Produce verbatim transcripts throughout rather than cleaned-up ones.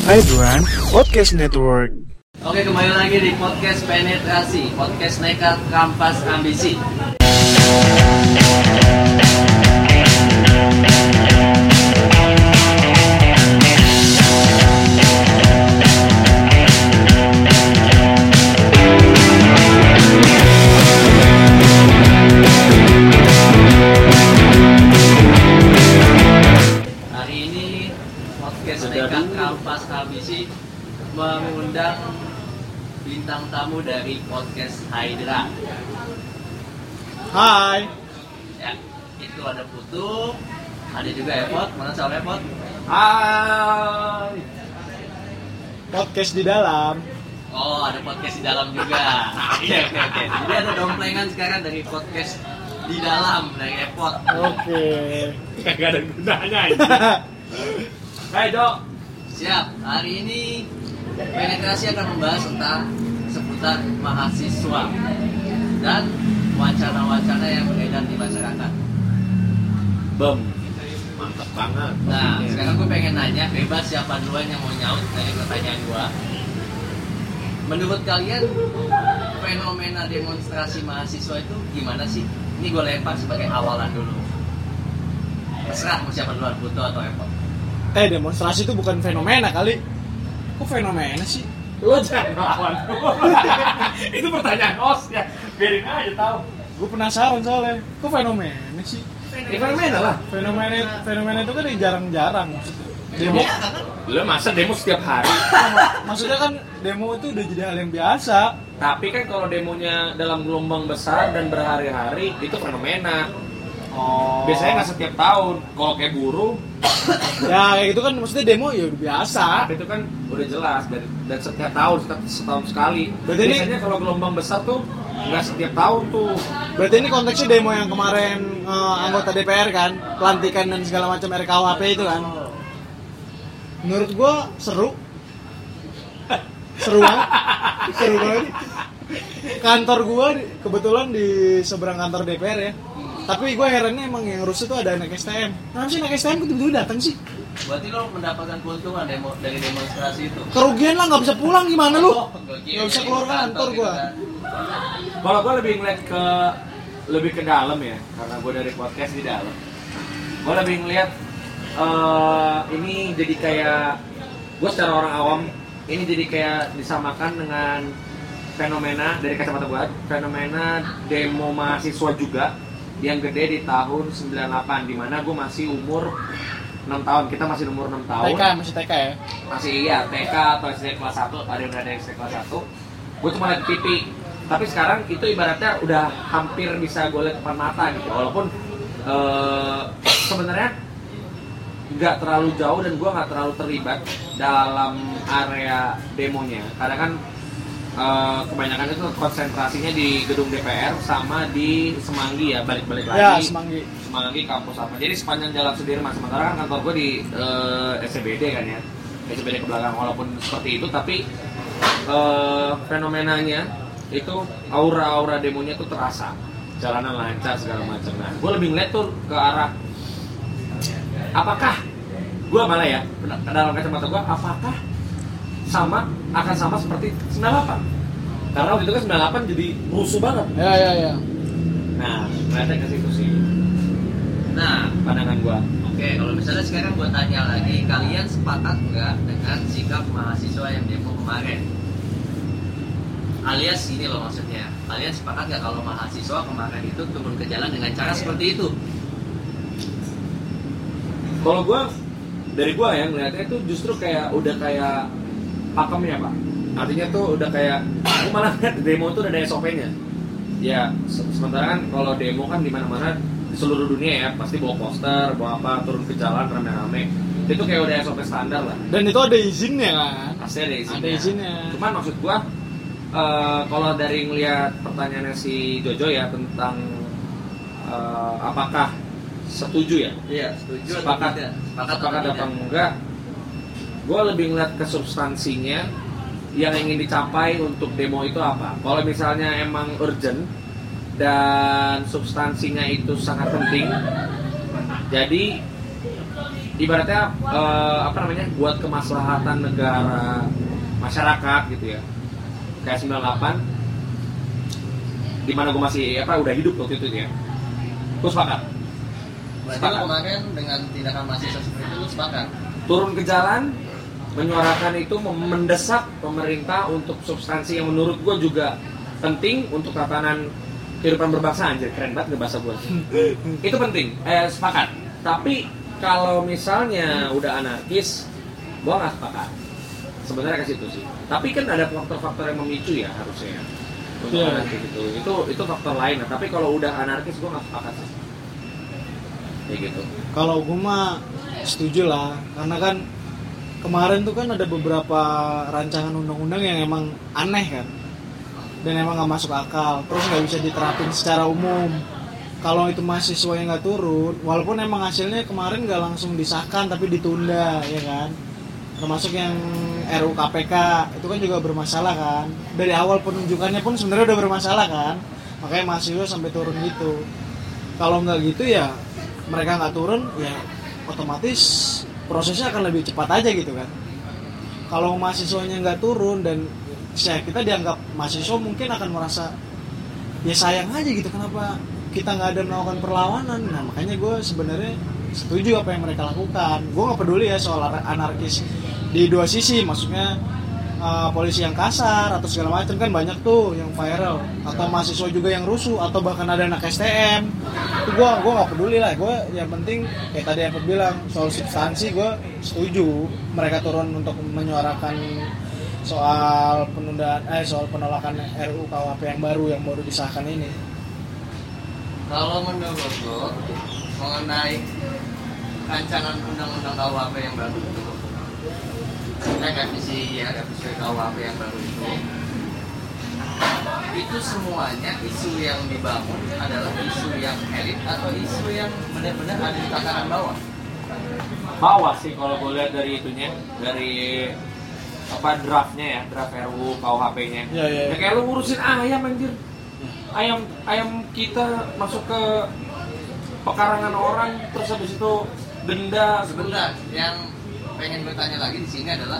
Hai everyone, Podcast Network. Oke, kembali lagi di Podcast Penetrasi, Podcast Nekat Kampas Ambisi. Hari ini Podcast Nekat Kampas Ambisi mengundang bintang tamu dari Podcast Hydra. Hai. Ya, itu ada Putu, ada juga Epot. Mana soal Epot? Hai. Podcast di dalam. Oh, ada podcast di dalam juga. Oke, oke, oke. Jadi ada domplengan sekarang dari podcast di dalam dari Epot. Oke. Gak ada gunanya ini. Hai Dok. Siap. Hari ini Penetrasi akan membahas tentang seputar mahasiswa dan wacana-wacana yang beredar di masyarakat. Bem. Mantap banget. Nah, sekarang gue pengen nanya, bebas siapa duluan yang mau nyaut dari pertanyaan gue. Menurut kalian, fenomena demonstrasi mahasiswa itu gimana sih? Ini gue lempar sebagai awalan dulu. Terserah mau siapa duluan, Putu atau Epot. Eh, demonstrasi itu bukan fenomena kali. Kok fenomena sih? Lo jangan lawan. Itu pertanyaan os ya. Biarin aja tahu. Gue penasaran soalnya. Kok fenomena sih? Ya, fenomena lah. Fenomena fenomena itu kan yang jarang-jarang maksudnya. Demo, Lo masa demo setiap hari? maksudnya kan demo itu udah jadi hal yang biasa. Tapi kan kalau demonya dalam gelombang besar dan berhari-hari itu fenomena. Oh. Biasanya nggak setiap tahun. Kalau kayak buruh, Ya kayak gitu kan maksudnya demo ya udah biasa. tapi itu kan udah jelas dan, dan setiap tahun, setiap setahun sekali. Berarti ini- Biasanya kalau gelombang besar tuh nggak setiap tahun tuh. Berarti ini konteksnya demo yang kemarin eh, anggota D P R kan, pelantikan dan segala macam R K U H P itu kan. Menurut gua seru. Seru banget. Seru banget. Kantor gua di- kebetulan di seberang kantor D P R ya. Tapi gua herannya emang yang rusuh tuh ada anak S T M. Kenapa sih anak S T M tiba-tiba datang sih? Berarti lo mendapatkan keuntungan demo dari demonstrasi itu? Kerugian lah, nggak bisa pulang gimana lu? Oh, gua kira Nggak bisa dari keluar kantor gitu gua. kan. Kalau gue lebih ngeliat ke lebih ke dalam ya, karena gue dari podcast di dalam. Gue lebih ngeliat eh, ini jadi kayak gue secara orang awam ini jadi kayak disamakan dengan fenomena dari kacamata gue, fenomena demo mahasiswa juga yang gede di tahun sembilan puluh delapan, di mana gue masih umur enam tahun, kita masih umur enam tahun. T K masih T K ya. Masih iya T K atau S D kelas satu, ada yang berada S D kelas satu. Gue cuma lihat T V. Tapi sekarang itu ibaratnya udah hampir bisa gue lihat depan mata gitu. Walaupun ee, sebenarnya nggak terlalu jauh dan gue nggak terlalu terlibat dalam area demonya. Karena kan ee, kebanyakan itu konsentrasinya di gedung D P R sama di Semanggi ya, balik-balik lagi. Ya, Semanggi. Semanggi kampus apa. Jadi sepanjang jalan Sudirman, sementara kan kantor gue di uh, S C B D kan ya. S C B D ke belakang, walaupun seperti itu tapi uh, fenomenanya itu aura-aura demonya tuh terasa. Jalanan lancar segala macam. Nah, gue lebih ngeliat tuh ke arah apakah gue malah ya dalam kacamata gue apakah sama akan sama seperti sembilan puluh delapan? Karena waktu itu kan sembilan puluh delapan jadi rusuh banget. Ya ya ya. Nah, ngeliatnya ke situ sih Nah, pandangan gua. oke, kalau misalnya sekarang gue tanya lagi, kalian sepakat nggak dengan sikap mahasiswa yang demo kemarin? Alias ini loh maksudnya, kalian sepakat nggak kalau mahasiswa kemarin itu turun ke jalan dengan cara seperti itu? Kalau gua dari gua ya ngeliatnya itu justru kayak udah kayak pakemnya pak. Artinya tuh udah kayak, gua malah lihat demo tuh udah ada S O P-nya. Ya, se- sementara kan kalau demo kan di mana-mana di seluruh dunia ya pasti bawa poster, bawa apa, turun ke jalan rame-rame. Itu kayak udah S O P standar lah. Dan itu ada izinnya kan? Pasti ada izinnya. Ada izinnya. Cuman maksud gua eh, kalau dari ngelihat pertanyaannya si Jojo ya tentang eh, apakah setuju ya? Iya, setuju atau Sepakat, tidak? Sepakat sepakat atau apa tidak? enggak? Gue lebih ngeliat ke substansinya yang ingin dicapai untuk demo itu apa. Kalau misalnya emang urgent dan substansinya itu sangat penting, jadi ibaratnya eh, apa namanya buat kemaslahatan negara masyarakat gitu ya kayak sembilan puluh delapan di mana gue masih apa udah hidup waktu itu ya gue sepakat Berarti lo kemarin dengan tindakan mahasiswa seperti itu lo sepakat? turun ke jalan menyuarakan itu mendesak pemerintah untuk substansi yang menurut gue juga penting untuk tatanan kehidupan berbangsa. Anjir keren banget bahasa gue itu penting eh sepakat tapi kalau misalnya udah anarkis, gua nggak sepakat. Sebenarnya ke situ sih. Tapi kan ada faktor-faktor yang memicu ya harusnya. Untuk yeah. anarkis itu, itu itu faktor lain. Nah, tapi kalau udah anarkis, gua nggak sepakat sih. Kayak gitu. Kalau gua mah setuju lah, karena kan kemarin tuh kan ada beberapa rancangan undang-undang yang emang aneh kan, dan emang nggak masuk akal, terus nggak bisa diterapin secara umum. Kalau itu mahasiswa yang nggak turun, walaupun emang hasilnya kemarin nggak langsung disahkan tapi ditunda, ya kan. Termasuk yang R U K P K itu kan juga bermasalah kan. Dari awal penunjukannya pun sebenarnya udah bermasalah kan. Makanya mahasiswa sampai turun gitu. Kalau nggak gitu ya mereka nggak turun, ya otomatis prosesnya akan lebih cepat aja gitu kan. Kalau mahasiswanya nggak turun dan ya kita dianggap mahasiswa mungkin akan merasa ya sayang aja gitu, kenapa kita nggak ada melakukan perlawanan. Nah makanya gue sebenarnya setuju apa yang mereka lakukan. Gue nggak peduli ya soal anarkis di dua sisi, maksudnya uh, polisi yang kasar atau segala macam kan banyak tuh yang viral, atau mahasiswa juga yang rusuh, atau bahkan ada anak S T M. Itu gue gue nggak peduli lah. Gue yang penting kayak tadi aku bilang soal substansi, gue setuju mereka turun untuk menyuarakan soal penundaan eh soal penolakan R U K U H P yang baru yang baru disahkan ini. Kalau menurut lo mengenai rancangan undang-undang K U H P yang baru itu, eh, revisi ya revisi K U H P yang baru itu, itu semuanya isu yang dibangun adalah isu yang elit atau isu yang benar-benar ada di tataran bawah? Bawah sih kalau gue lihat dari itunya, dari apa draftnya ya, draft R U K U H P-nya. Ya, ya, ya. Ya kayak lu ngurusin ayam anjir. Ayam ayam kita masuk ke pekarangan orang terus habis itu denda. Sebentar, yang pengen gue tanya lagi di sini adalah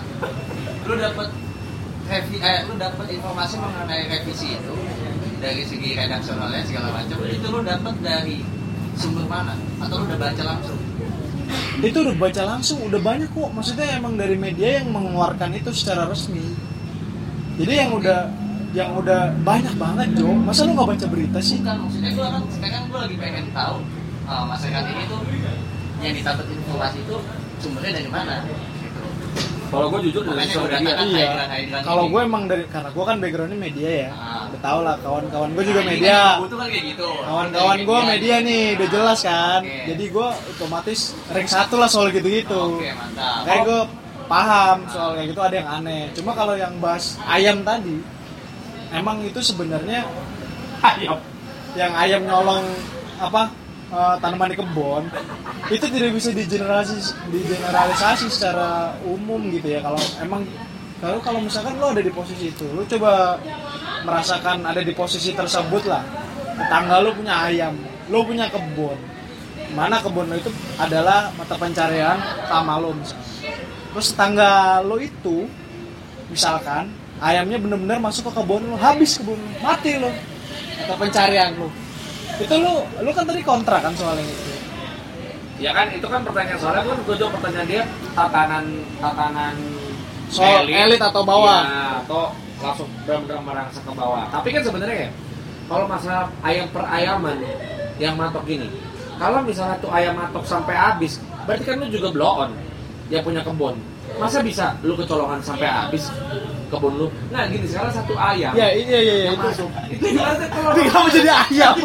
lu dapat revi eh lu dapat informasi mengenai revisi itu dari segi redaksionalnya segala macam, itu lu dapat dari sumber mana atau lu udah baca langsung? Itu udah baca langsung, udah banyak kok. Maksudnya emang dari media yang mengeluarkan itu secara resmi. Jadi yang udah yang udah banyak banget, Jo. Masa lu nggak baca berita sih? Bukan, maksudnya gue kan sekarang gue lagi pengen tahu uh, masyarakat ini tuh yang didapat informasi itu sumbernya dari mana? Gitu. Kalau gue jujur dari sosial media. Iya. Kalau gue emang dari karena gue kan backgroundnya media ya. Ah. Udah tau lah, kawan-kawan gue juga Nah, media. Gue tuh kan kayak gitu. Kawan-kawan gue media nih, udah jelas kan. Oke. Jadi gue otomatis rank satu lah soal gitu-gitu. Oke, mantap. Kayak gue paham soal kayak gitu, ada yang aneh. Cuma kalau yang bahas ayam tadi, emang itu sebenarnya Ayam. yang ayam nyolong apa uh, tanaman di kebun itu tidak bisa digeneralisasi, digeneralisasi secara umum gitu ya. Kalau emang kalau kalau misalkan lo ada di posisi itu, lo coba merasakan ada di posisi tersebut lah. Tetangga lo punya ayam, lo punya kebun, mana kebun lo itu adalah mata pencarian utama lo misalkan. Terus tetangga lo itu misalkan ayamnya benar-benar masuk ke kebun lo, habis kebun lo, mati lo atau pencarian lo. Itu lo, lo kan tadi kontra kan soal yang itu. Ya kan itu kan pertanyaan soalnya kan gue jawab pertanyaan dia tatanan tatanan Soal elit atau bawah. Ya, atau langsung benar-benar merangsek ke bawah. Tapi kan sebenarnya ya kalau masalah ayam per ayaman yang matok gini, kalau misalnya tuh ayam matok sampai habis, berarti kan lu juga blow on yang punya kebun. Masa bisa lu kecolongan sampai habis kebun lu? Nah gini, sekarang satu ayam Ya iya iya iya yang itu. masuk itu ibaratnya kalau Tapi kamu jadi ayam.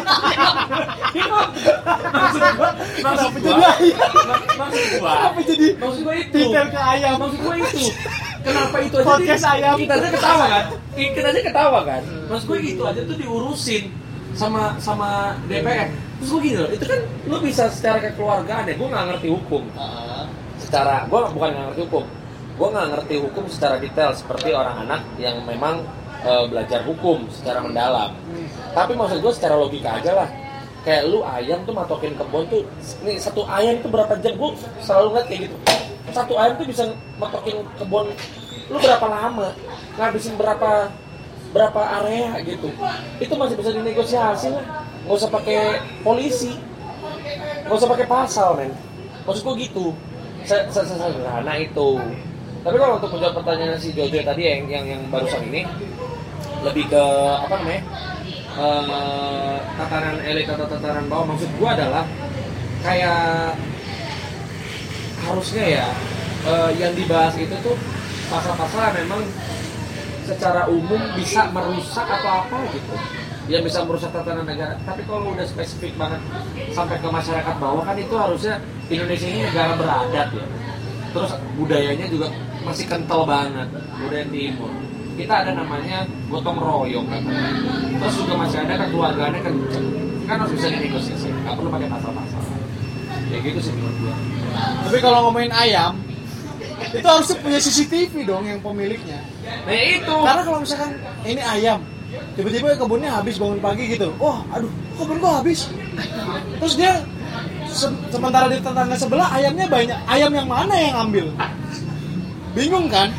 maksud gua maksud Kenapa gua jadi ayam? maksud gua Kenapa jadi maksud gua itu detail ke ayam? maksud gua itu kenapa itu aja Podcast di- ayam. kita aja ketawa kan kita aja ketawa kan maksud gua itu aja tuh diurusin sama sama D P R. Terus gua gini loh, itu kan lu bisa secara kekeluargaan ya, gua nggak ngerti hukum Uh, secara gua bukan nggak ngerti hukum gua nggak ngerti hukum secara detail seperti orang anak yang memang e, belajar hukum secara mendalam. Tapi maksud gua secara logika aja lah, kayak lu ayam tuh matokin kebun tuh, nih satu ayam tuh berapa jam, gue selalu ngeliat kayak gitu. Satu ayam tuh bisa matokin kebun lu berapa lama, ngabisin berapa berapa area gitu. Itu masih bisa dinegosiasi lah, nggak usah pakai polisi, nggak usah pakai pasal men. Maksud gue gitu, sederhana itu. Tapi kalau untuk menjawab pertanyaan si Jojo tadi yang yang yang barusan ini, lebih ke apa namanya? Uh, tataran elit atau tataran bawah, maksud gua adalah kayak harusnya ya uh, yang dibahas itu tuh pasal-pasal yang memang secara umum bisa merusak atau apa gitu, yang bisa merusak tatanan negara. Tapi kalau udah spesifik banget sampai ke masyarakat bawah, kan itu harusnya Indonesia ini negara beradat ya, terus budayanya juga masih kental banget, budaya timur. Kita ada namanya gotong royong kan, terus juga masih ada kekeluargaannya kenceng, kan harus bisa dinegosiasi, nggak perlu pakai pasal-pasal. Ya gitu sih menurut gua. Tapi kalau ngomongin ayam, itu harusnya punya C C T V dong yang pemiliknya. Nah itu. Karena kalau misalkan ini ayam, tiba-tiba kebunnya habis bangun pagi gitu, oh aduh kebun gua habis. Terus dia se- sementara di tetangga sebelah ayamnya banyak, ayam yang mana yang ambil? Bingung kan?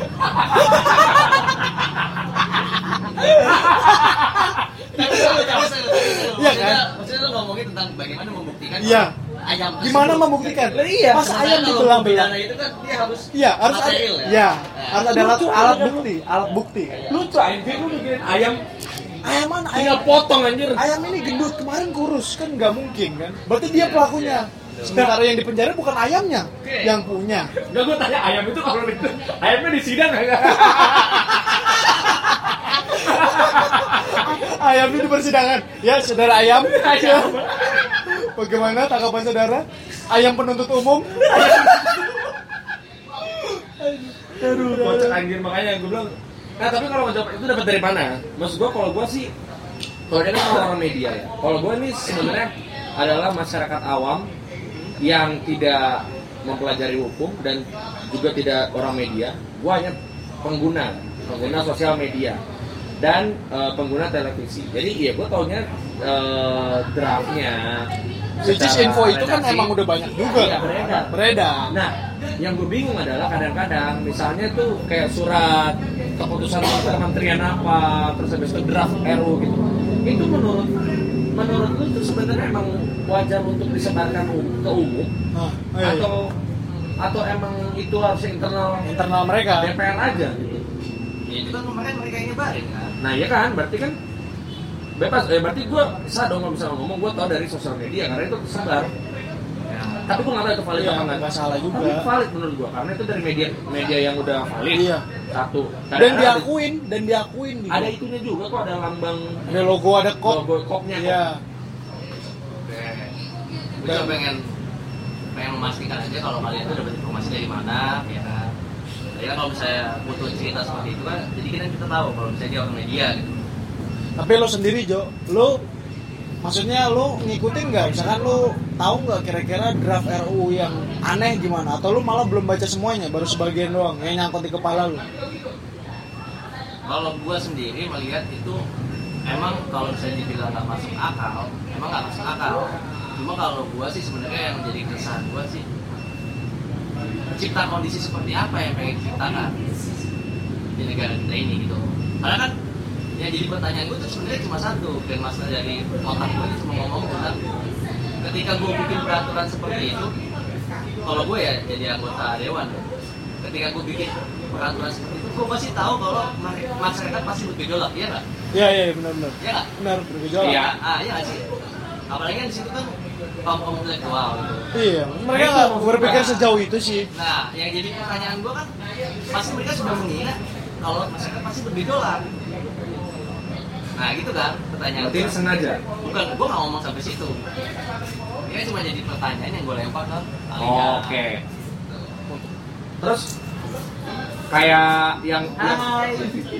Iya kan? Maksudnya lo ngomongin tentang bagaimana membuktikan Iya. ayam tersebut. Gimana membuktikan? Iya. Pas Sementara ayam kalau dibelah-belah. pidana itu kan dia harus Iya, harus ada. material ya. Iya, Nah, harus ada alat, alat bukti, alat bukti. Lucu anjir, lu mikirin ayam Ayam mana? tinggal Ayam, potong anjir. ayam ini gendut, kemarin kurus, kan nggak mungkin kan? Berarti dia pelakunya. Sementara yang di penjara bukan ayamnya, Oke. yang punya. Enggak, gua tanya ayam itu kalau itu ayamnya di sidang enggak? Ayam itu di persidangan. Ya, saudara ayam. Ayam. Bagaimana tanggapan saudara? Ayam penuntut umum. Aduh, kocak anjir, makanya gue bilang. Nah, tapi kalau ngejawab itu dapat dari mana? Maksud gue kalau gue sih, kalau dia kan orang media ya. Kalau gue ini sebenarnya adalah masyarakat awam yang tidak mempelajari hukum dan juga tidak orang media. Gue hanya pengguna, pengguna sosial media dan uh, pengguna televisi. Jadi ya gue taunya uh, draftnya. Which is info itu kan redaksi, emang udah banyak juga. iya, beredar. Beredar. Nah, yang gue bingung adalah kadang-kadang misalnya tuh kayak surat keputusan kementerian apa, terus habis itu draft R U gitu. Itu menurut menurut lu tuh sebenarnya emang wajar untuk disebarkan um- ke umum Nah, iya. atau atau emang itu harus internal internal mereka. D P R aja gitu. Ya itu kan kemarin mereka yang nyebarin kan. Nah, iya kan, berarti kan bebas. Eh, berarti gue sah dong kalau misalnya ngomong, gue tau dari sosial media karena itu tersebar. Ya. Tapi gue nggak tahu itu valid Iya, apa nggak. nggak salah juga. Tapi valid menurut gue karena itu dari media media yang udah valid. Iya. Satu. Dan Kadang-kadang diakuin, dan diakuin gitu. ada, ada itunya juga kok, ada lambang Ada logo, ada kop. logo kopnya. Iya. Oke. Gue cuma pengen pengen memastikan aja kalau kalian tuh dapat informasi dari mana, ya kan. Jadi kan kalau misalnya butuh cerita seperti itu kan, jadi kita kita tahu kalau misalnya dia orang media gitu. Tapi lo sendiri Jo, lo maksudnya lo ngikutin nggak? Misalkan lo tahu nggak kira-kira draft R U yang aneh gimana? Atau lo malah belum baca semuanya, baru sebagian doang yang nyangkut di kepala lo? Kalau gua sendiri melihat itu emang kalau misalnya dibilang nggak masuk akal, emang nggak masuk akal. Cuma kalau gua sih sebenarnya yang menjadi keresahan gua sih cipta kondisi seperti apa yang pengen diciptakan di negara kita ini gitu. Karena kan yang jadi pertanyaan gue tuh sebenarnya cuma satu, dan masalah dari otak gue ini cuma ngomong tentang ketika gue bikin peraturan seperti itu, kalau gue ya jadi anggota dewan, ketika gue bikin peraturan seperti itu, gue pasti tahu kalau masyarakat pasti bergejolak, iya nggak? Iya iya benar-benar. Iya nggak? Benar bergejolak. Iya. Ah iya nggak sih? Apalagi kan di situ kan kaum kaum intelektual gitu. Iya. Mereka nggak berpikir sejauh itu sih. Nah, yang jadi pertanyaan gue kan, pasti mereka sudah mengira kalau masyarakat pasti bergejolak. Nah gitu kan pertanyaan. Berarti ini sengaja. Bukan, gue nggak ngomong sampai situ. Ini cuma jadi pertanyaan yang gue lempar ke kalian. Oh, oke. Okay. Terus kayak yang Hai.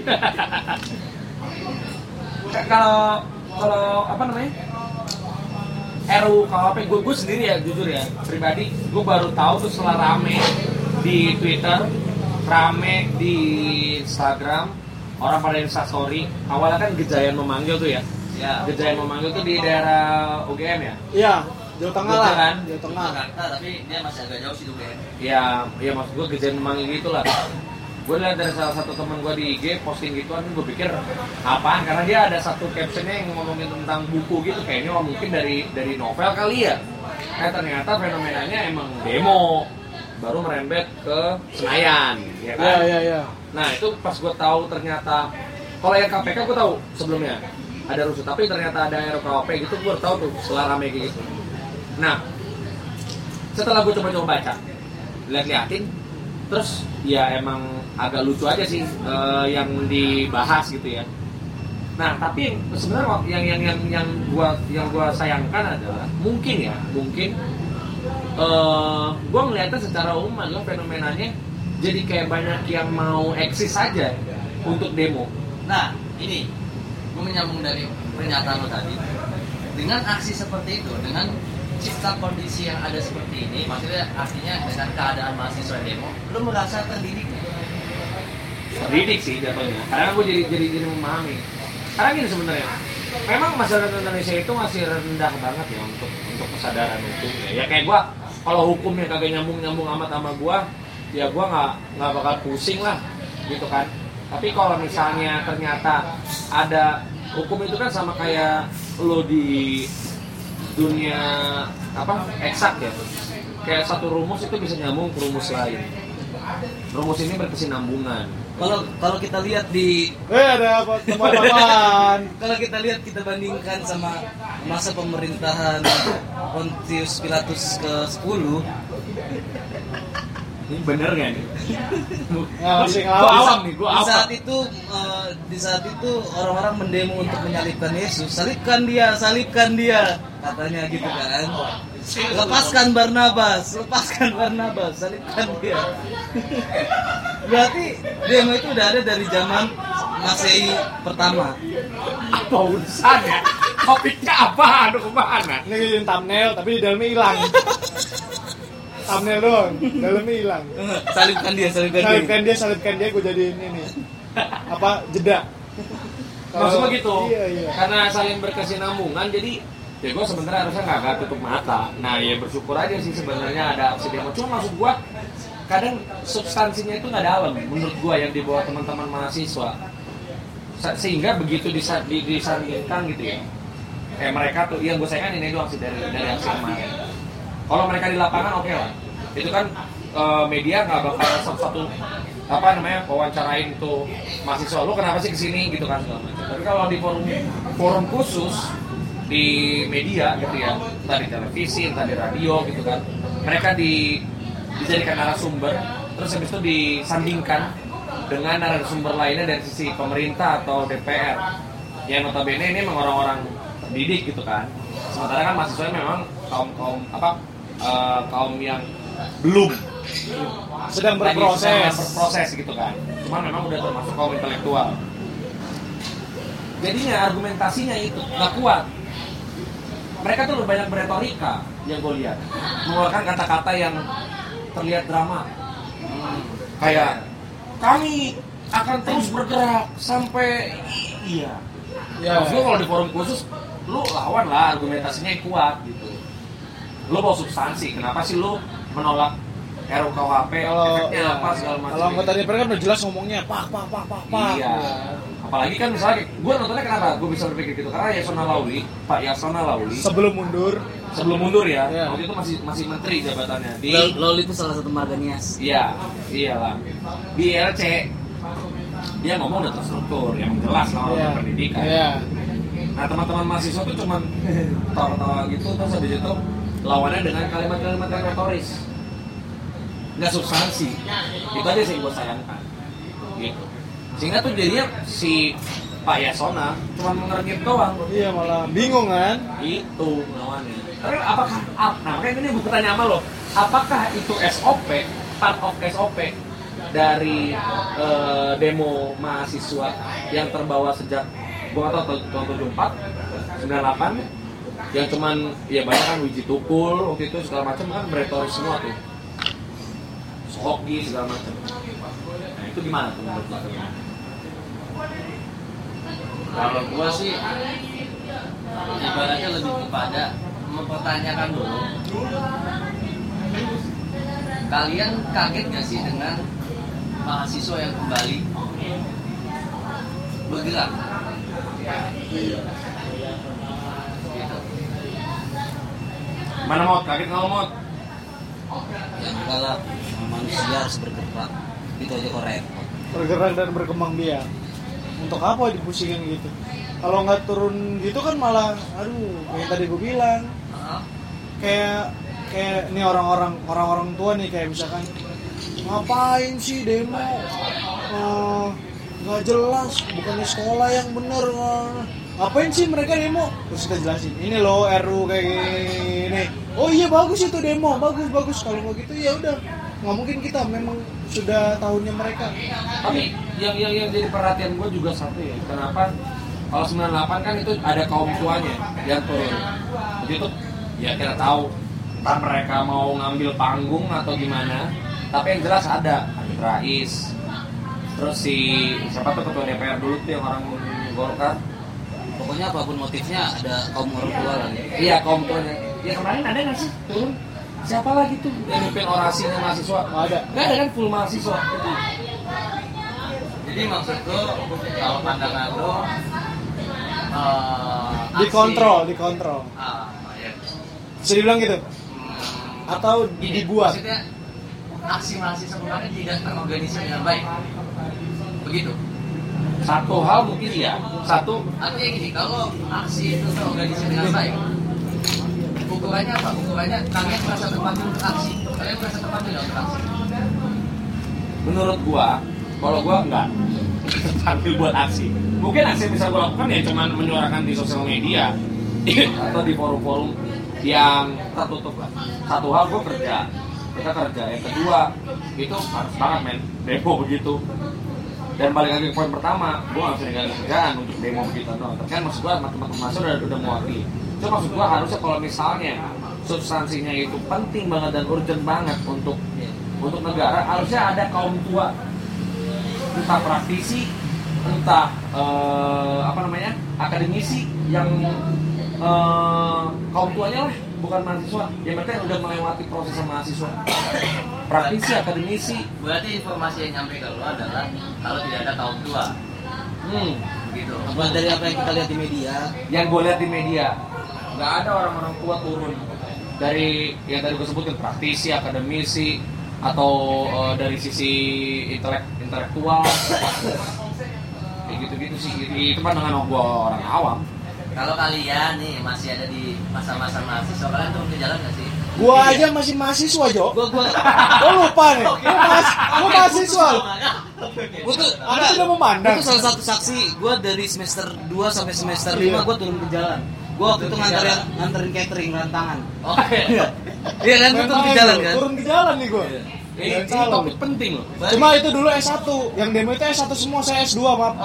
kalau kalau apa namanya R U K U H P, gue gue sendiri ya jujur ya pribadi, gue baru tahu tuh setelah rame di Twitter, rame di Instagram, orang pada instastory. Awalnya kan Gejayan memanggil tuh ya, Ya. Gereja yang memanggil tuh di daerah U G M ya? Iya, Jawa Tengah lah. Kan? Jawa Tengah. Jakarta, tapi dia masih agak jauh sih juga ya. Ya, ya maksud gue gereja yang memanggil gitu lah. Gue lihat dari salah satu teman gue di I G posting gituan, gue pikir apaan? Karena dia ada satu captionnya yang ngomongin tentang buku gitu, kayaknya oh, mungkin dari dari novel kali ya. Eh ternyata fenomenanya emang demo, baru merembet ke Senayan, ya kan? Iya, iya, iya. Nah itu pas gue tahu ternyata, kalau yang K P K gue tahu sebelumnya ada rusuh, tapi ternyata ada R K U H P gitu, gue tahu tuh setelah rame kayak gitu. Nah setelah gue coba-coba baca, lihat-liatin, terus ya emang agak lucu aja sih uh, yang dibahas gitu ya. Nah tapi sebenarnya yang yang yang yang gua yang gua sayangkan adalah mungkin ya mungkin uh, gua ngeliatnya secara umum adalah fenomenanya jadi kayak banyak yang mau eksis saja untuk demo. Nah ini gue menyambung dari pernyataan lo tadi, dengan aksi seperti itu, dengan cipta kondisi yang ada seperti ini, maksudnya artinya dengan keadaan mahasiswa demo, lo merasa terdidik nggak? Terdidik sih jatuhnya. Karena gue jadi jadi jadi memahami. Karena gini sebenarnya, memang masyarakat Indonesia itu masih rendah banget ya untuk untuk kesadaran hukumnya. Ya kayak gue, kalau hukumnya kagak nyambung nyambung amat sama gue, ya gue nggak nggak bakal pusing lah, gitu kan. Tapi kalau misalnya ternyata ada hukum itu kan sama kayak lo di dunia apa eksak ya, kayak satu rumus itu bisa nyambung ke rumus lain. Rumus ini berkesinambungan. Kalau kalau kita lihat di Eh ada apa teman-teman? kalau kita lihat kita bandingkan sama masa pemerintahan Pontius Pilatus ke sepuluh, Ini bener gak nih? Nggak, masih Gua ngelawan. awam nih, gua di awam. saat itu eh, di saat itu orang-orang mendemo untuk menyalibkan Yesus. Salibkan dia, salibkan dia, katanya gitu kan. Lepaskan Barnabas, lepaskan Barnabas, salibkan dia. Berarti demo itu udah ada dari zaman Masehi pertama. Apa urusannya? Topiknya apa? Aduh kemana? Ini bikin thumbnail tapi di dalamnya hilang. Thumbnail doang, dalamnya hilang. Salibkan dia, salibkan dia. Salibkan dia, salibkan dia, gue jadiin ini apa jeda. Maksudnya gitu. Iya, iya. Karena saling berkesinambungan, jadi ya gue sebenarnya harusnya nggak nggak tutup mata. Nah ya bersyukur aja sih sebenarnya ada aksi demo. Cuma maksud gue kadang substansinya itu nggak dalam menurut gue yang dibawa teman-teman mahasiswa. Se- Sehingga begitu disa- di- disandingkan gitu ya. Kayak mereka tuh, yang gue sayangkan ini doang sih dari dari aksi kemarin. Kalau mereka di lapangan oke lah. Itu kan eh, media nggak bakal satu-satu apa namanya wawancarain tuh mahasiswa lu kenapa sih kesini gitu kan segala macam. Tapi kalau di forum forum khusus di media gitu ya, entah di televisi, entah di radio gitu kan, mereka di dijadikan narasumber, terus habis itu disandingkan dengan narasumber lainnya dari sisi pemerintah atau D P R. Yang notabene ini memang orang-orang terdidik gitu kan. Sementara kan mahasiswa memang kaum kaum apa eh, kaum yang belum Sedang lagi berproses. sedang berproses gitu kan. Cuman memang udah termasuk kaum intelektual. Jadinya argumentasinya itu nggak kuat. Mereka tuh lebih banyak berretorika yang gue lihat, mengeluarkan kata-kata yang terlihat drama. Hmm, kayak kami akan terus bergerak sampai i- iya. Ya. Maksud gue kalau di forum khusus, lu lawan lah argumentasinya yang kuat gitu. Lu bawa substansi, kenapa sih lu menolak R U K U H P, Kalau efeknya apa segala macam. Kalau anggota D P R kan udah jelas ngomongnya pak pak pak pak pak. Iya. Apalagi kan misalnya, gue nontonnya kenapa gue bisa berpikir gitu? Karena Yasona Lauli, Pak Yasona Lauli, Sebelum mundur. sebelum mundur ya, Iya. waktu itu masih masih menteri jabatannya di, Lol itu salah satu marga Nias. iya, iyalah, di L C dia ngomong udah terstruktur, yang jelas lah orang Iya. berpendidikan. Iya. Nah teman-teman mahasiswa tuh cuman tawa-tawa gitu, terus habis itu lawannya dengan kalimat-kalimat yang retoris, nggak substansi. Itu aja sih yang gue sayangkan, gitu. Sehingga tuh jadinya si Pak Yasona cuma mengernyit doang. Iya malah bingung kan? Itu lawannya. Tapi apakah, ap, nah makanya ini gue tanya sama lo, apakah itu S O P, part of S O P dari eh, demo mahasiswa yang terbawa sejak gue nggak tahu tahun tujuh puluh empat, sembilan puluh delapan, yang cuman ya banyak kan Wiji Tukul waktu itu segala macam kan beretoris semua tuh, Sohoki segala macam. Nah itu gimana tuh menurut lo? Kalau gua sih ibaratnya lebih kepada mempertanyakan dulu. Kalian kaget nggak sih dengan mahasiswa yang kembali bergerak? Gitu. Mana Mot? Kaget nggak Mot? Ya enggak lah, manusia harus bergerak. Itu aja kok repot. Bergerak dan berkembang biak. Untuk apa dipusingin gitu? Kalau nggak turun gitu kan malah, aduh, kayak tadi gue bilang, kayak kayak ini orang-orang orang-orang tua nih kayak misalkan ngapain sih demo? Eh, nggak jelas, bukannya sekolah yang bener. eh. Ngapain sih mereka demo? Terus kita jelasin, ini loh R U kayak gini. Oh iya bagus itu demo, bagus bagus. Kalau nggak gitu ya udah, nggak mungkin kita memang sudah tahunnya mereka. Tapi yang yang yang jadi perhatian gue juga satu ya, kenapa kalau sembilan puluh delapan kan itu ada kaum tuanya yang turun. Jadi itu ya kita tahu entah mereka mau ngambil panggung atau gimana, tapi yang jelas ada Amin Rais, terus si siapa tuh ketua D P R dulu tuh yang orang Golkar. Pokoknya apapun motifnya ada kaum orang tua lah. Iya kaum tuanya. Ya kemarin ada nggak sih turun? Siapa lagi tuh yang mimpin orasinya mahasiswa? Nggak ada. Nggak ada kan full mahasiswa. Jadi maksud lo kalau pandangan lo uh, Dikontrol, dikontrol. Ah, ya. Bisa dibilang gitu? Atau Gini, dibuat? maksudnya aksi mahasiswa kemarin tidak terorganisir dengan baik. Begitu. Satu hal mungkin ya, satu Artinya gini, kalau aksi itu terorganisir dengan baik, ukurannya apa? Ukurannya kalian merasa terpanggil untuk aksi. Kalian merasa terpanggil untuk aksi. menurut gua, kalau gua enggak sambil buat aksi. Mungkin aksi yang bisa gua lakukan ya cuma menyuarakan di sosial media atau di forum-forum yang tertutup lah. Satu hal gua kerja, kita kerja. Yang kedua itu harus banget men demo begitu. Dan balik lagi ke poin pertama, gua nggak bisa ninggalin kerjaan untuk demo begitu doang. Tapi kan maksud gua teman-teman mahasiswa udah udah mewakili. Cuma maksud gua harusnya kalau misalnya substansinya itu penting banget dan urgent banget untuk untuk negara, harusnya ada kaum tua, entah praktisi, entah eh, apa namanya akademisi yang eh, kaum tuanya lah, bukan mahasiswa. Yang mereka udah melewati proses mahasiswa. Praktisi, akademisi. Berarti informasi yang nyampe ke lo adalah kalau tidak ada kaum tua, Hmm. gitu. Apa dari apa yang kita lihat di media? Yang gue lihat di media, nggak ada orang-orang tua turun dari yang tadi gue sebutin praktisi, akademisi, atau uh, dari sisi intelek intelektual, kayak gitu-gitu sih. Itu kan dengan gue orang awam. Kalau kalian nih masih ada di masa-masa mahasiswa, kalian turun ke jalan nggak sih? Gua aja masih mahasiswa, Jo. Gua gua Gua lupa nih. Gua, mas, gua mahasiswa. gua tuh Anda sudah memandang. Itu salah satu saksi gua dari semester dua sampai semester Iya. lima gua turun ke jalan. Gua waktu itu nganterin nganterin catering rantangan. Oke. Iya kan gua turun ke jalan kan. Turun ke jalan nih gua. Ini, Jangan ini salah. topik penting loh. Cuma itu dulu S satu. Yang demo itu S satu semua, saya S dua, maaf.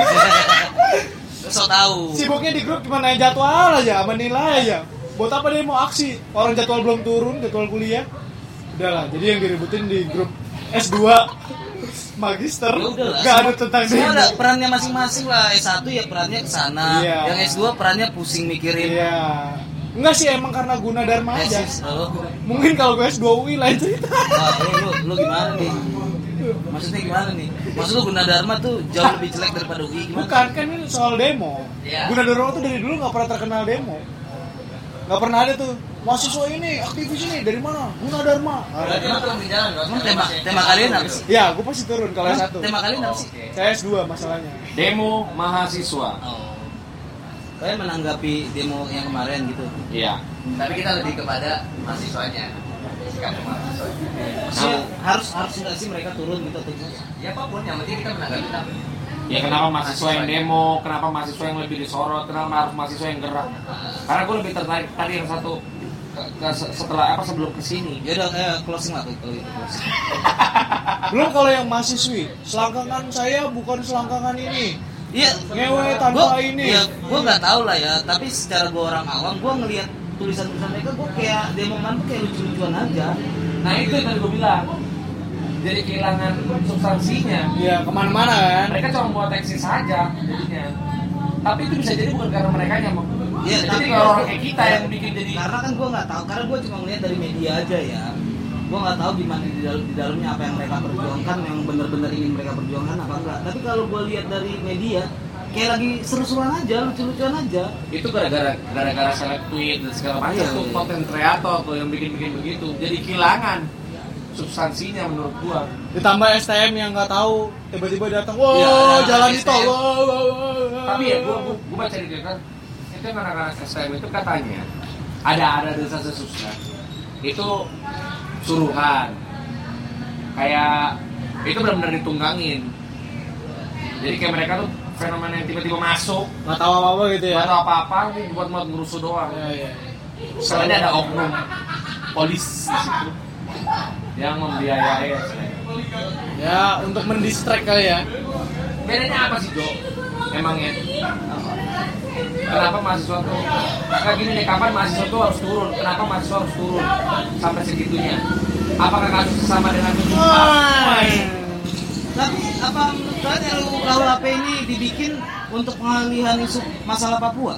So tahu. Sibuknya di grup cuma naik jadwal aja, sama nilai aja. Buat apa dia mau aksi? Orang jadwal belum turun, jadwal kuliah. Udahlah, jadi yang diributin di grup S dua magister. Ya udahlah. Gak ada tentang Semua demo. ada perannya masing-masing lah. S satu ya perannya ke sana. Iya. Yang S dua perannya pusing mikirin. Iya. Enggak sih, emang karena guna dharma aja. Tesis. Oh. Mungkin kalau gue S dua U I lain cerita. Wah, lu, lu, lu gimana nih? Maksudnya gimana nih? Maksud lu Gunadarma tuh jauh lebih jelek daripada U I gimana? Bukan, kan ini soal demo. Iya. Gunadarma tuh dari dulu nggak pernah terkenal demo. Nggak pernah ada tuh mahasiswa ini, aktivis ini dari mana? Gunadarma. Berarti lo turun ke jalan dong. Emang tema tema kalian apa sih? Ya, gue pasti turun kalau S satu. Tema kalian apa sih? Saya S dua masalahnya. Demo mahasiswa. Oh. Kalian menanggapi demo yang kemarin gitu. Iya. Tapi kita lebih kepada mahasiswanya. Sikap mahasiswanya. Maksudnya harus harus nggak sih mereka turun gitu tuh? Ya apapun, yang penting kita menanggapi tapi. Ya kenapa mahasiswa yang demo, kenapa mahasiswa yang lebih disorot, kenapa harus mahasiswa yang gerak? Karena gue lebih tertarik tadi yang satu ke- ke- setelah apa sebelum kesini. Ya udah kayak closing lah kalau gitu. Closing. Belum kalau yang mahasiswi, selangkangan saya bukan selangkangan ini. Iya. Ngewe tanpa Gua- ini. Ya, gue nggak tahu lah ya. Tapi secara gue orang awam, gue ngelihat tulisan-tulisan mereka, gue kayak demongan tuh kayak lucu-lucuan aja. Nah itu yang tadi gue bilang. jadi kehilangan substansinya. Iya, kemana-mana kan. Mereka cuma buat eksis saja jadinya. Tapi itu bisa jadi bukan karena mereka yang mau. Iya, jadi tapi kalau orang kayak kita yang bikin jadi. Karena kan gue nggak tahu, karena gue cuma ngeliat dari media aja ya. Gue nggak tahu gimana di, dalam, di dalamnya apa yang mereka perjuangkan, yang benar-benar ingin mereka perjuangkan apa enggak. Tapi kalau gue lihat dari media, kayak lagi seru-seruan aja, lucu-lucuan aja. Itu gara-gara gara-gara seleb tweet dan segala macam Iya, tuh iya. konten kreator tuh yang bikin-bikin begitu. Jadi kehilangan substansinya menurut gua. Ditambah S T M yang nggak tahu tiba-tiba datang, wah Iya, ada jalan S di T M. tol, wah, wah, wah, wah. Tapi ya gua, gua, gua baca di Twitter itu yang anak-anak S T M itu katanya ada ada desas-desusnya itu suruhan kayak itu benar-benar ditunggangin. Jadi kayak mereka tuh fenomena yang tiba-tiba masuk nggak tahu apa-apa gitu ya. nggak tahu apa-apa buat buat ngerusuh doang. Iya, iya. Soalnya ada oknum polis di situ yang membiayai. Ya, untuk mendistract kali ya. Bedanya apa sih, Jo? Emangnya? Kenapa mahasiswa tuh? Kayak gini deh, kapan mahasiswa tuh harus turun? Kenapa mahasiswa harus turun sampai segitunya? Apakah kasus sama dengan tujuh empat? Tapi apa menurut kalian R U U K U H P ini dibikin untuk pengalihan isu masalah Papua?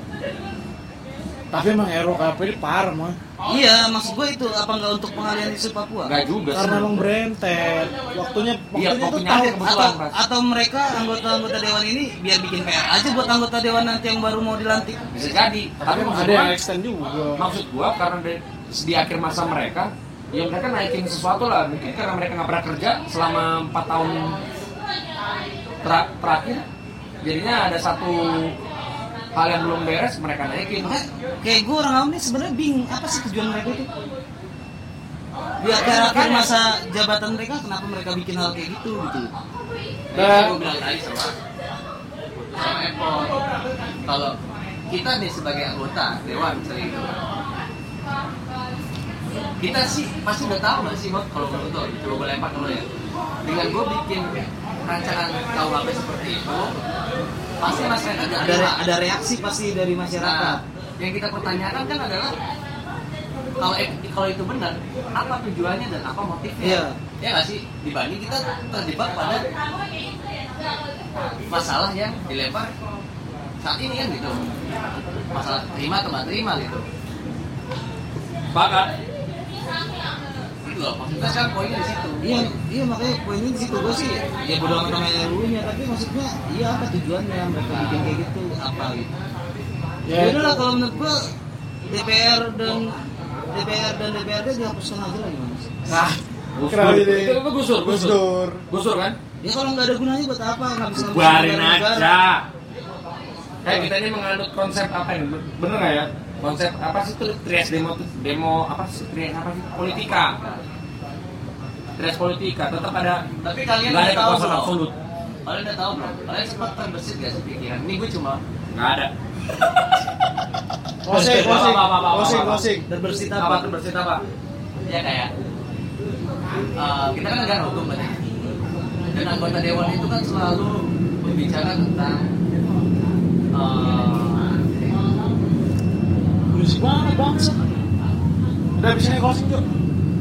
Tapi emang R U U K P ini parah mah. Iya, maksud gue itu apa nggak untuk pengalihan isu Papua? Enggak juga sih. Karena emang berentet. Waktunya Iya, waktunya tuh waktunya tahu aja Atau, kebetulan, Mas. atau mereka anggota-anggota dewan ini biar bikin P R aja buat anggota dewan nanti yang baru mau dilantik. Bisa jadi. Tapi maksud ada gua, yang extend juga. maksud gua karena di, di akhir masa mereka, ya mereka naikin sesuatu lah. Mungkin karena mereka nggak pernah kerja selama empat tahun ter- terakhir, jadinya ada satu hal yang belum beres mereka naikin. Makanya kayak gue orang awam nih sebenarnya bingung apa sih tujuan mereka itu? Di akhir-akhir masa jabatan mereka kenapa mereka bikin hal kayak gitu gitu? Nah, gue bilang tadi sama sama Eko, kalau kita nih sebagai anggota dewan misalnya gitu, kita sih pasti udah tahu nggak sih, Bang, kalau menurut lo, coba gue lempar dulu ya. Dengan gue bikin rancangan K U H P seperti itu, pasti masyarakat nggak Ada terima. ada reaksi pasti dari masyarakat. Nah, yang kita pertanyakan kan adalah kalau kalau itu benar, apa tujuannya dan apa motifnya? Iya. Ya nggak sih, dibanding kita terjebak pada masalah yang dilempar saat ini kan gitu, masalah terima atau nggak terima gitu. Sepakat. Gitu loh, maksudnya kan poinnya di situ. Iya, iya makanya poinnya di situ gue sih ya bodo amat sama R U U-nya, tapi maksudnya iya apa tujuannya mereka bikin kayak gitu apa gitu. Ya, Ya udahlah kalau menurut gue D P R dan D P R dan D P R D dihapuskan aja lah gimana sih? Nah, Kenapa gusur. jadi? Itu itu gusur, Gus gusur. Dur. Gusur kan? Ya kalau nggak ada gunanya buat apa? Nggak bisa Buarin negara. aja. Kayak kita ini menganut konsep apa ini? Bener nggak ya? Konsep apa sih tuh trias demo demo apa sih trias apa sih politika? Trias politika tetap ada. Tapi kalian Nggak ada udah tahu kekuasaan belum? absolut. Kalian udah tahu belum? Kalian sempat terbesit gak sih pikiran? Ini gue cuma Nggak ada. Closing, closing, Apa, apa, apa, apa, closing, apa. closing. Berbersih Apa apa? tuh bersih apa? ya kayak uh, kita kan negara hukum kan ya. Dan anggota dewan itu kan selalu berbicara tentang uh, Berisik banget bangsa. Udah bisa nih closing tuh.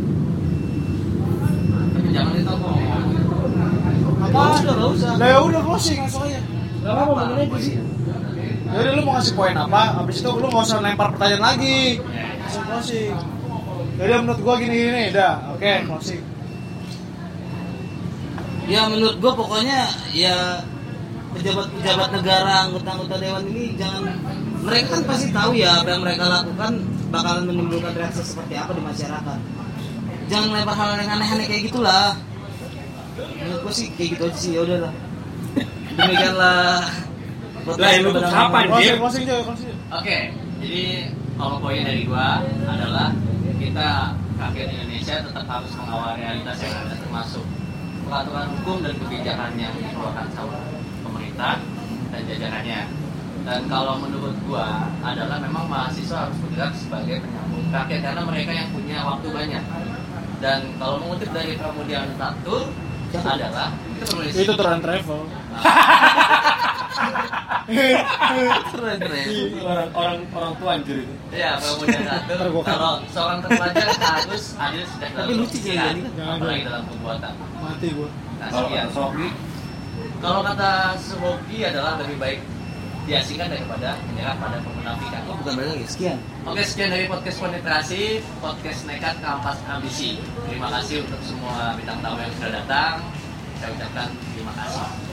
tapi jangan ditelepon. Apa? Nggak usah, nggak usah. Lah ya udah closing langsung aja. Gak apa-apa, bener aja sih. Ya udah lu mau ngasih poin apa? Habis itu lu nggak usah lempar pertanyaan lagi. Langsung closing. Ya udah menurut gua gini-gini, dah. Oke, closing. Ya menurut gue pokoknya ya pejabat-pejabat negara, anggota-anggota dewan ini jangan, mereka kan pasti tahu ya apa yang mereka lakukan bakalan menimbulkan reaksi seperti apa di masyarakat. Jangan lempar hal yang aneh-aneh kayak gitulah. Menurut gue sih kayak gitu aja sih, ya udahlah. Demikianlah. Lah, yang nutup siapa, Closing, Jim? closing aja, closing. Oke, jadi kalau poin dari gua adalah kita rakyat Indonesia tetap harus mengawal realitas yang ada, termasuk peraturan hukum dan kebijakan yang dikeluarkan sama pemerintah dan jajarannya. Dan kalau menurut gua adalah memang mahasiswa harus bergerak sebagai penyambung rakyat karena mereka yang punya waktu banyak. Dan kalau mengutip dari Pramudian Tatur adalah itu penulis Itu turun travel. Keren keren. orang orang orang tua anjir itu. Iya, pemuda satu. Ntar gua kan- Kalau seorang terpelajar harus adil sejak dalam Tapi lucu sih perbuatan, ini kan. Jangan, apalagi jangan. dalam perbuatan. Mati gua. Nah, Kalau sekian. kata Sofi, Kalau kata Suhoki adalah lebih baik diasingkan daripada menyerah pada pemunafikan. Oh, bukan balik lagi. Sekian. Oke, sekian dari podcast penetrasi, podcast nekat kampas ambisi. Terima kasih untuk semua bintang tamu yang sudah datang. Saya ucapkan terima kasih.